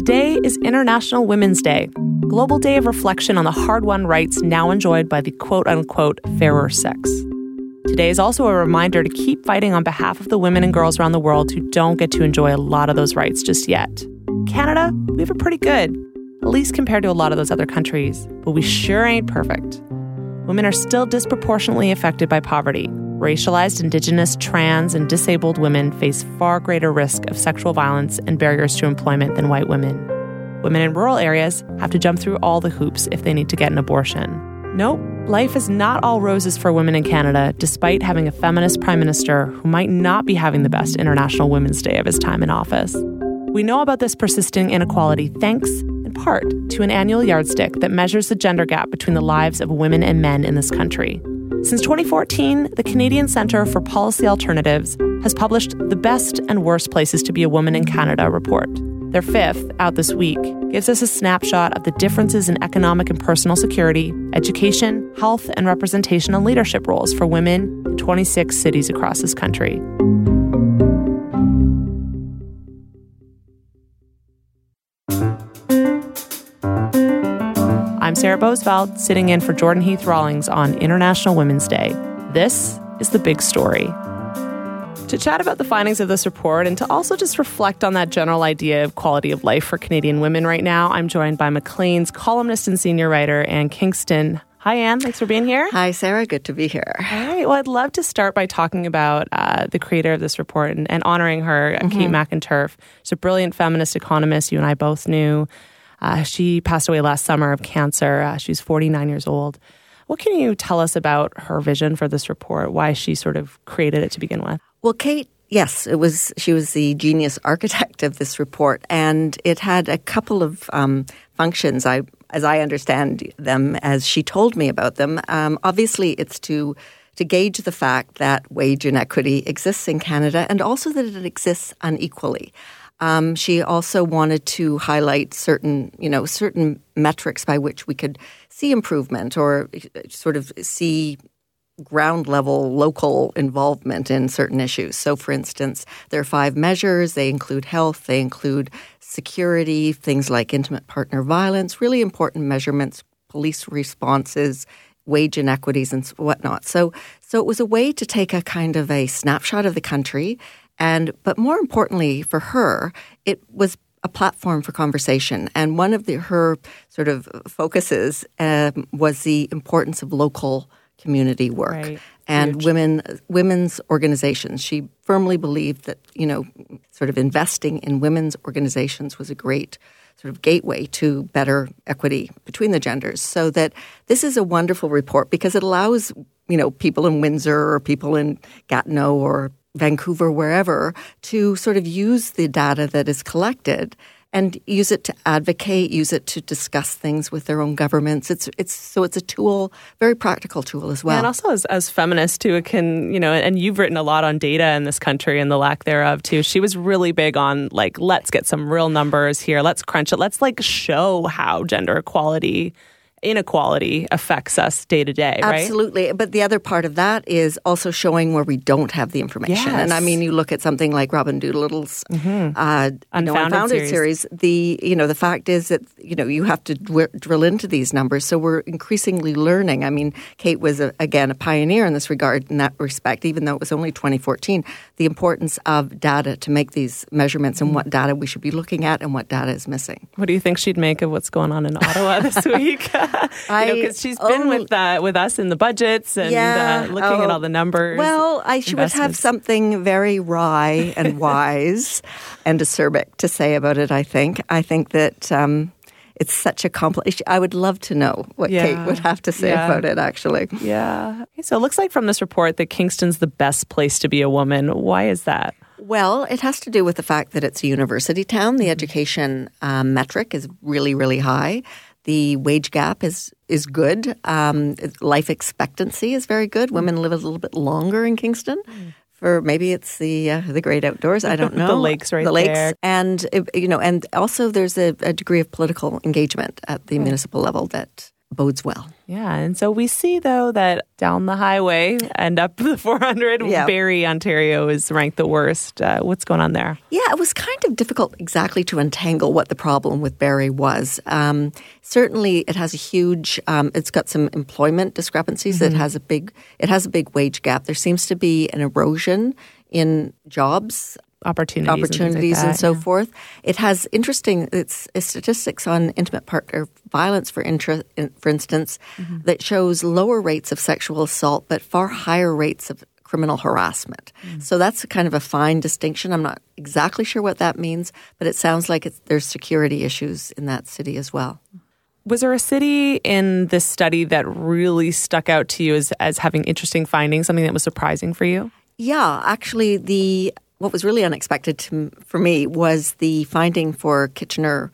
Today is International Women's Day, a global day of reflection on the hard-won rights now enjoyed by the quote-unquote fairer sex. Today is also a reminder to keep fighting on behalf of the women and girls around the world who don't get to enjoy a lot of those rights just yet. Canada, we have it pretty good, at least compared to a lot of those other countries, but we sure ain't perfect. Women are still disproportionately affected by poverty. Racialized, Indigenous, trans, and disabled women face far greater risk of sexual violence and barriers to employment than white women. Women in rural areas have to jump through all the hoops if they need to get an abortion. Nope, life is not all roses for women in Canada, despite having a feminist prime minister who might not be having the best International Women's Day of his time in office. We know about this persisting inequality thanks, in part, to an annual yardstick that measures the gender gap between the lives of women and men in this country. Since 2014, the Canadian Centre for Policy Alternatives has published the Best and Worst Places to be a Woman in Canada report. Their fifth, out this week, gives us a snapshot of the differences in economic and personal security, education, health, and representation and leadership roles for women in 26 cities across this country. I'm Sarah Bosveld, sitting in for Jordan Heath Rawlings on International Women's Day. This is The Big Story. To chat about the findings of this report and to also just reflect on that general idea of quality of life for Canadian women right now, I'm joined by Maclean's columnist and senior writer, Anne Kingston. Hi, Anne. Thanks for being here. Hi, Sarah. Good to be here. All right. Well, I'd love to start by talking about the creator of this report and honoring her, Kate McInturf. She's a brilliant feminist economist you and I both knew. She passed away last summer of cancer. She's 49 years old. What can you tell us about her vision for this report, why she sort of created it to begin with? Well, Kate, yes, she was the genius architect of this report, and it had a couple of functions, as I understand them, as she told me about them. Obviously, it's to gauge the fact that wage inequity exists in Canada and also that it exists unequally. She also wanted to highlight certain metrics by which we could see improvement or sort of see ground level local involvement in certain issues. So, for instance, there are 5 measures. They include health, they include security, things like intimate partner violence, really important measurements, police responses, wage inequities and whatnot. So it was a way to take a kind of a snapshot of the country. But more importantly for her, it was a platform for conversation. And one of her sort of focuses was the importance of local community work and women's organizations. She firmly believed that, sort of investing in women's organizations was a great sort of gateway to better equity between the genders. So that this is a wonderful report because it allows, people in Windsor or people in Gatineau or Vancouver, wherever, to sort of use the data that is collected and use it to advocate, use it to discuss things with their own governments. It's a tool, very practical tool as well. Yeah, and also as feminists too, it can, and you've written a lot on data in this country and the lack thereof too. She was really big on let's get some real numbers here. Let's crunch it. Let's show how gender inequality affects us day to day, right? Absolutely. But the other part of that is also showing where we don't have the information. Yes. And I mean, you look at something like Robin Doolittle's Unfounded series. The fact is that, you have to drill into these numbers. So we're increasingly learning. I mean, Kate was, again, a pioneer in this regard, in that respect, even though it was only 2014, the importance of data to make these measurements and what data we should be looking at and what data is missing. What do you think she'd make of what's going on in Ottawa this week? Because she's been with us in the budgets and looking at all the numbers. Well, she would have something very wry and wise and acerbic to say about it, I think. I think that it's such a complex. I would love to know what Kate would have to say about it, actually. Yeah. Okay, so it looks like from this report that Kingston's the best place to be a woman. Why is that? Well, it has to do with the fact that it's a university town. The education metric is really, really high. The wage gap is good. Life expectancy is very good. Women live a little bit longer in Kingston. For maybe it's the great outdoors. I don't know. The lakes, right? The lakes, there. And and also there's a degree of political engagement at the municipal level that bodes well. Yeah. And so we see, though, that down the highway and up the 400, Barrie, Ontario is ranked the worst. What's going on there? Yeah, it was kind of difficult exactly to untangle what the problem with Barrie was. Certainly, it has a huge, it's got some employment discrepancies. Mm-hmm. It has a big wage gap. There seems to be an erosion in jobs, opportunities and so forth. It has interesting statistics on intimate partner violence, for instance, that shows lower rates of sexual assault but far higher rates of criminal harassment. So that's kind of a fine distinction. I'm not exactly sure what that means, but it sounds like there's security issues in that city as well. Was there a city in this study that really stuck out to you as having interesting findings, something that was surprising for you? Yeah, actually, what was really unexpected for me was the finding for Kitchener,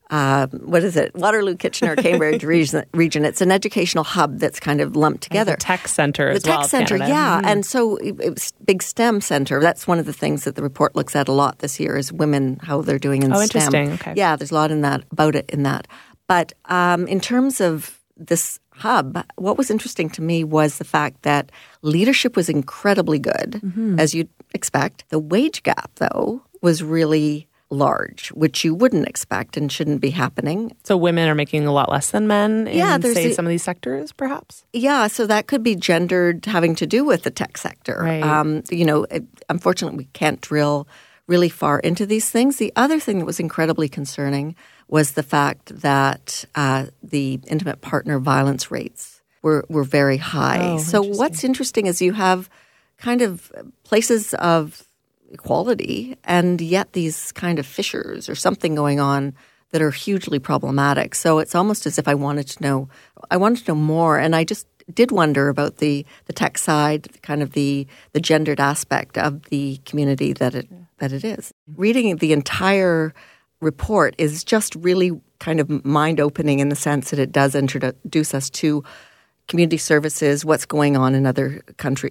Waterloo, Kitchener, Cambridge region. It's an educational hub that's kind of lumped together. The tech center as well. The tech center, Canada. yeah. And so it was big STEM center. That's one of the things that the report looks at a lot this year is women, how they're doing in STEM. Interesting. Okay. Yeah, there's a lot about it in that. But in terms of this hub, what was interesting to me was the fact that leadership was incredibly good, as you'd expect. The wage gap, though, was really large, which you wouldn't expect and shouldn't be happening. So women are making a lot less than men in, say, some of these sectors, perhaps? Yeah, so that could be gendered, having to do with the tech sector. Right. Unfortunately, we can't drill really far into these things. The other thing that was incredibly concerning was the fact that the intimate partner violence rates were very high. So what's interesting is you have kind of places of equality and yet these kind of fissures or something going on that are hugely problematic. So it's almost as if I wanted to know more, and I just did wonder about the tech side, kind of the gendered aspect of the community that it is. Reading the entire report is just really kind of mind-opening in the sense that it does introduce us to community services, what's going on in other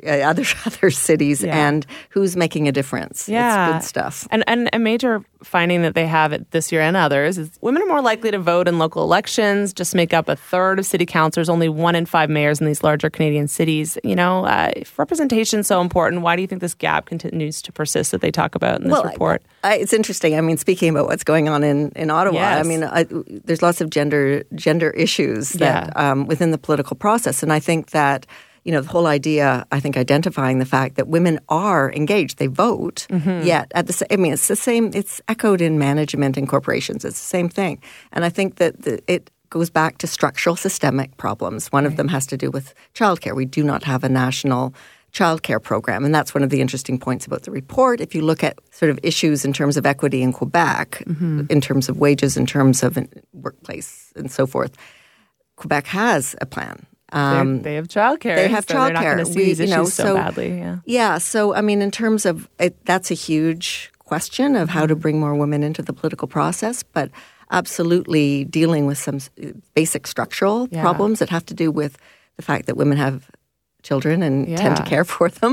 cities, and who's making a difference. Yeah. It's good stuff. And a major finding that they have this year and others is women are more likely to vote in local elections, just make up a third of city councilors, only 1 in 5 mayors in these larger Canadian cities. If representation is so important, why do you think this gap continues to persist that they talk about in this report? It's interesting. I mean, speaking about what's going on in Ottawa, yes. I mean, there's lots of gender issues that within the political process. And I think that, the whole idea, identifying the fact that women are engaged, they vote, yet it's the same, it's echoed in management and corporations. It's the same thing. And I think that it goes back to structural systemic problems. One of them has to do with childcare. We do not have a national childcare program. And that's one of the interesting points about the report. If you look at sort of issues in terms of equity in Quebec, in terms of wages, in terms of workplace and so forth, Quebec has a plan. They have childcare. They have childcare. They're not going to see these issues so badly. Yeah. So, I mean, in terms of it, that's a huge question of how to bring more women into the political process, but absolutely dealing with some basic structural problems that have to do with the fact that women have children and tend to care for them.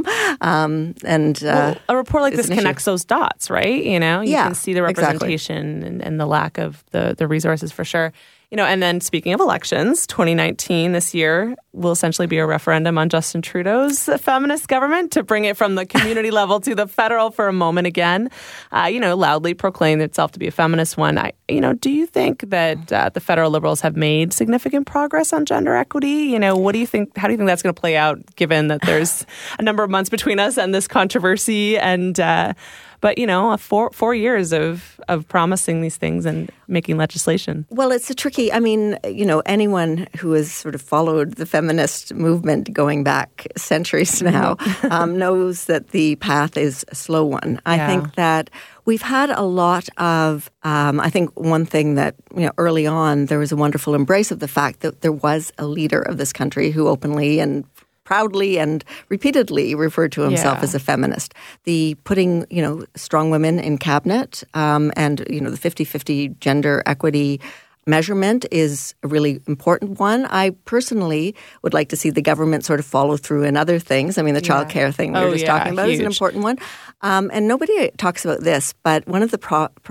A report like this connects those dots, right? You can see the representation and the lack of the resources for sure. And then speaking of elections, 2019 this year will essentially be a referendum on Justin Trudeau's feminist government to bring it from the community level to the federal for a moment again. Loudly proclaim itself to be a feminist one. Do you think that the federal Liberals have made significant progress on gender equity? What do you think? How do you think that's going to play out, given that there's a number of months between us and this controversy and? But, 4 years of promising these things and making legislation. Well, it's anyone who has sort of followed the feminist movement going back centuries now knows that the path is a slow one. I think that we've had a lot of, I think one thing that, early on, there was a wonderful embrace of the fact that there was a leader of this country who openly and proudly and repeatedly referred to himself as a feminist. The putting, strong women in cabinet and, the 50-50 gender equity measurement is a really important one. I personally would like to see the government sort of follow through in other things. I mean, the childcare thing we were just talking about is an important one. And nobody talks about this, but one of the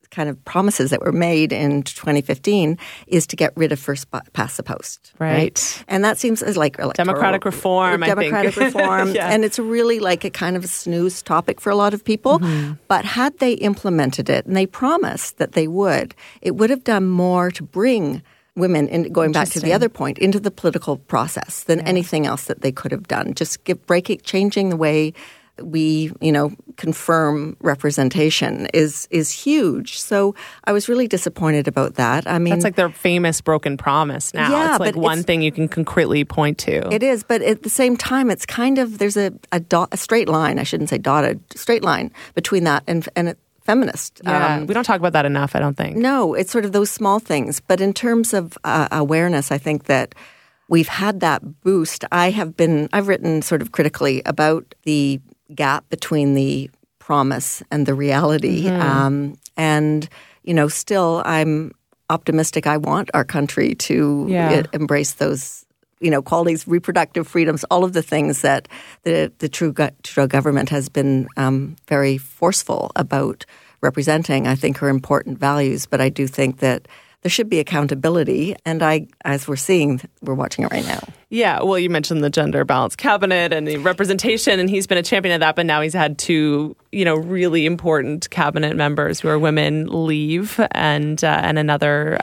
kind of promises that were made in 2015 is to get rid of first past the post. Right. And that seems like democratic reform, democratic reform. Yeah. And it's really like a kind of a snooze topic for a lot of people. But had they implemented it, and they promised that they would, it would have done more to bring women, in, going back to the other point, into the political process than anything else that they could have done. Just changing the way we, confirm representation is huge. So I was really disappointed about that. I mean, that's like their famous broken promise now. Yeah, it's like one thing you can concretely point to. It is, but at the same time, it's kind of, there's a straight line, I shouldn't say dotted, straight line between that and feminist. Yeah, we don't talk about that enough, I don't think. No, it's sort of those small things. But in terms of awareness, I think that we've had that boost. I've written sort of critically about the gap between the promise and the reality. And, still I'm optimistic. I want our country to embrace those qualities, reproductive freedoms, all of the things that the Trudeau government has been very forceful about representing, I think are important values. But I do think that there should be accountability. And as we're watching it right now. Yeah, well, you mentioned the gender balanced cabinet and the representation, and he's been a champion of that, but now he's had two, really important cabinet members who are women leave, and another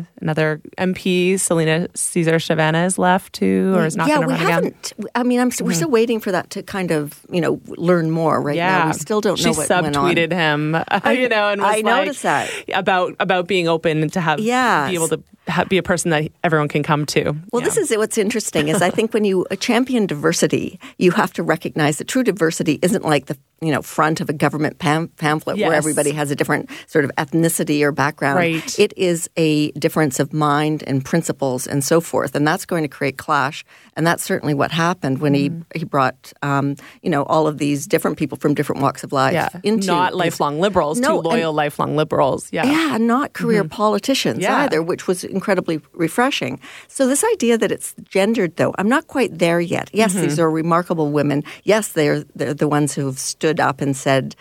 MP, Selena Caesar Chavana, is left too, or is not going to run again. We're still waiting for that to kind of, learn more right now. We still don't know what went on. She subtweeted him, and was noticed that. About being open to have be able to be a person that everyone can come to. Well, this is what's interesting is I think when you champion diversity, you have to recognize that true diversity isn't like the front of a government pamphlet where everybody has a different sort of ethnicity or background. Right. It is a difference of mind and principles and so forth, and that's going to create clash. And that's certainly what happened when he brought all of these different people from different walks of life into not lifelong liberals, two loyal lifelong liberals. Yeah, not career politicians either, which was incredibly refreshing. So this idea that it's gendered, though, I'm not quite there yet. Yes, these are remarkable women. Yes, they're the ones who have stood up and said,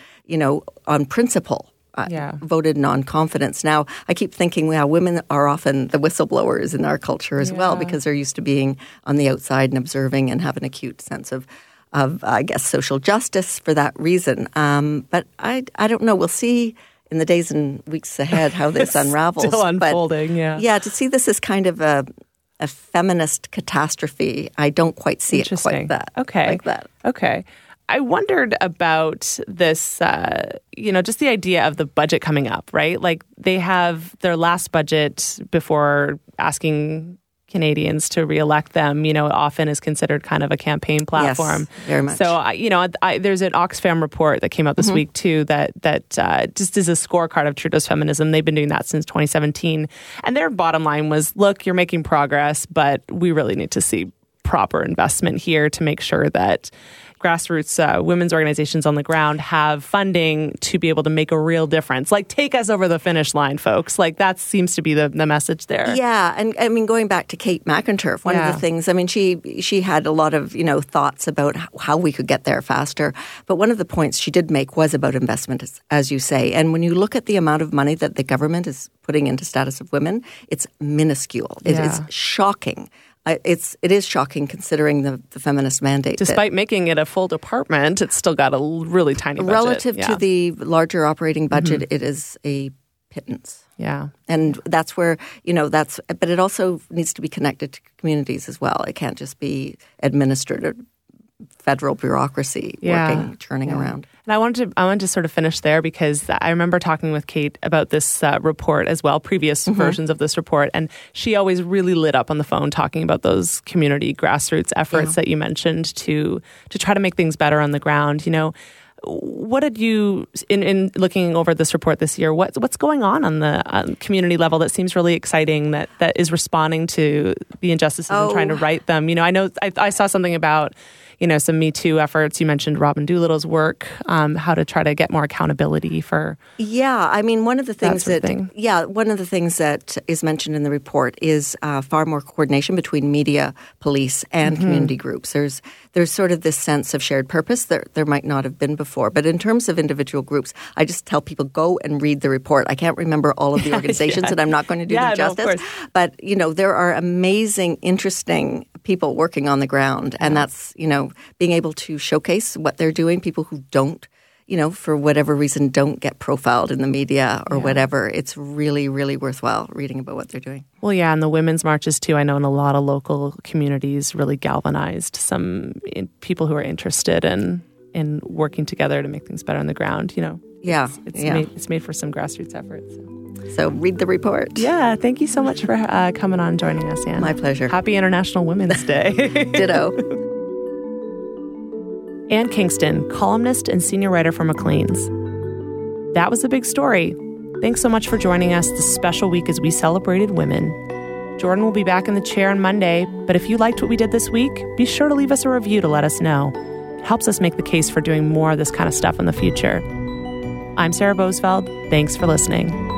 on principle, voted non-confidence. Now, I keep thinking, women are often the whistleblowers in our culture as well, because they're used to being on the outside and observing and have an acute sense of I guess, social justice for that reason. But I don't know. We'll see in the days and weeks ahead how this unravels. Still unfolding, Yeah, to see this as kind of a feminist catastrophe, I don't quite see it quite like that. Okay. I wondered about this, just the idea of the budget coming up, right? Like they have their last budget before asking Canadians to reelect them, often is considered kind of a campaign platform. Yes, very much. So, there's an Oxfam report that came out this week too that just is a scorecard of Trudeau's feminism. They've been doing that since 2017. And their bottom line was, look, you're making progress, but we really need to see proper investment here to make sure that grassroots women's organizations on the ground have funding to be able to make a real difference. Like, take us over the finish line, folks. Like, that seems to be the message there. Yeah, and I mean, going back to Kate McInturf, one of the things, she had a lot of, thoughts about how we could get there faster. But one of the points she did make was about investment, as you say. And when you look at the amount of money that the government is putting into status of women, it's minuscule. It is shocking. It is shocking considering the feminist mandate. Despite making it a full department, it's still got a really tiny budget. Relative to the larger operating budget, it is a pittance. Yeah. And that's where, but it also needs to be connected to communities as well. It can't just be administered federal bureaucracy churning around. And I wanted to sort of finish there because I remember talking with Kate about this report as well, previous versions of this report, and she always really lit up on the phone talking about those community grassroots efforts that you mentioned to try to make things better on the ground. What did you, in looking over this report this year, what's going on the community level that seems really exciting, that is responding to the injustices and trying to right them? I know I saw something about, some Me Too efforts. You mentioned Robin Doolittle's work, how to try to get more accountability for. Yeah, I mean, one of the things one of the things that is mentioned in the report is far more coordination between media, police, and community groups. There's sort of this sense of shared purpose that there might not have been before. But in terms of individual groups, I just tell people, go and read the report. I can't remember all of the organizations, and I'm not going to do them justice. Of course. But, there are amazing, interesting people working on the ground. And that's, being able to showcase what they're doing, people who don't, for whatever reason, don't get profiled in the media or whatever. It's really, really worthwhile reading about what they're doing. Well, yeah, and the women's marches, too, I know in a lot of local communities really galvanized some people who are interested in working together to make things better on the ground, Yeah. It's made for some grassroots efforts. So read the report. Yeah, thank you so much for coming on and joining us, Anne. My pleasure. Happy International Women's Day. Ditto. Anne Kingston, columnist and senior writer for Maclean's. That was the big story. Thanks so much for joining us this special week as we celebrated women. Jordan will be back in the chair on Monday, but if you liked what we did this week, be sure to leave us a review to let us know. It helps us make the case for doing more of this kind of stuff in the future. I'm Sarah Bosveld. Thanks for listening.